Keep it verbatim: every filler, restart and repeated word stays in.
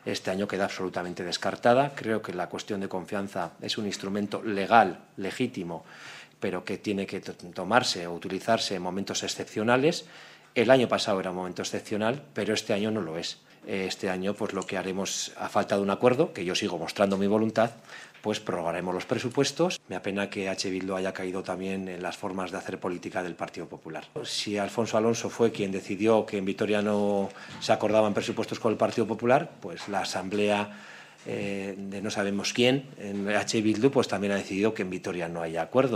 este año queda absolutamente descartada. Creo que la cuestión de confianza es un instrumento legal, legítimo, pero que tiene que tomarse o utilizarse en momentos excepcionales. El año pasado era un momento excepcional, pero este año no lo es. Este año, pues lo que haremos, a falta de un acuerdo, que yo sigo mostrando mi voluntad, pues prorrogaremos los presupuestos. Me apena que H. Bildu haya caído también en las formas de hacer política del Partido Popular. Si Alfonso Alonso fue quien decidió que en Vitoria no se acordaban presupuestos con el Partido Popular, pues la Asamblea eh, de no sabemos quién, en H. Bildu, pues también ha decidido que en Vitoria no haya acuerdo.